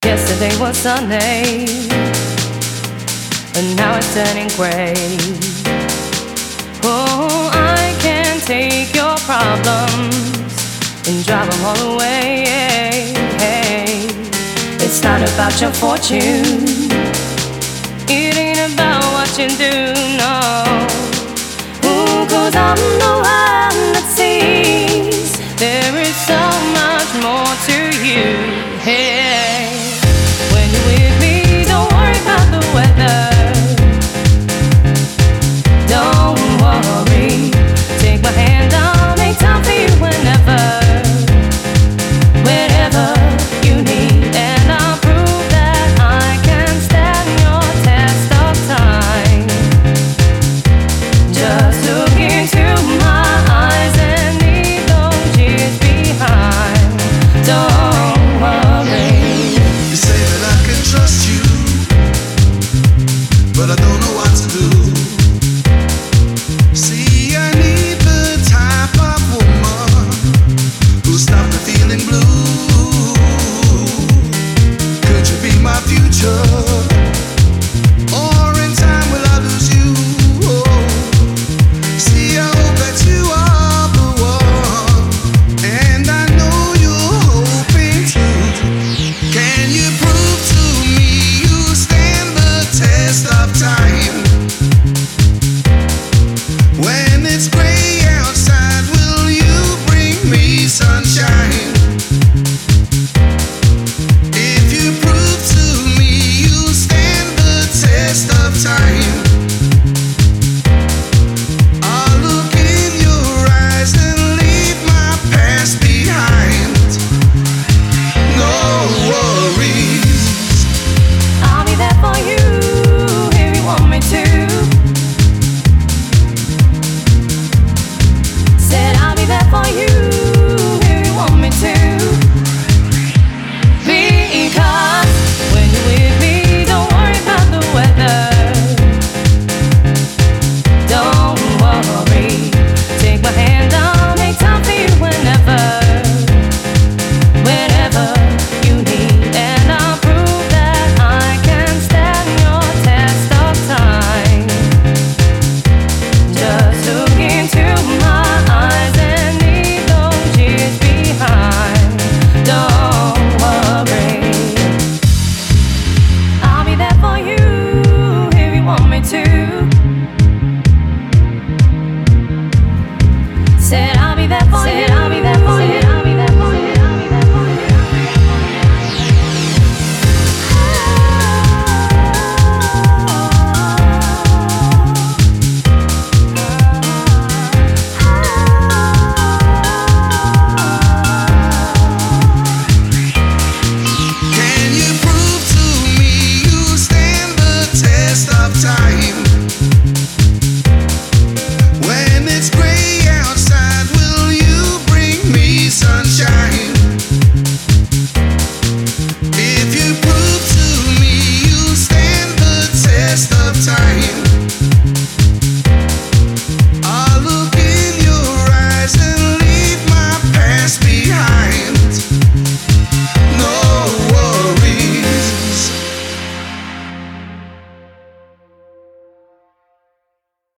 Yesterday was Sunday, and now it's turning gray. Oh, I can't take your problems and drive them all away. It's not about your fortune, it ain't about what you do, no. Ooh, 'cause I'm the one that sees there is so much more to you. Hey.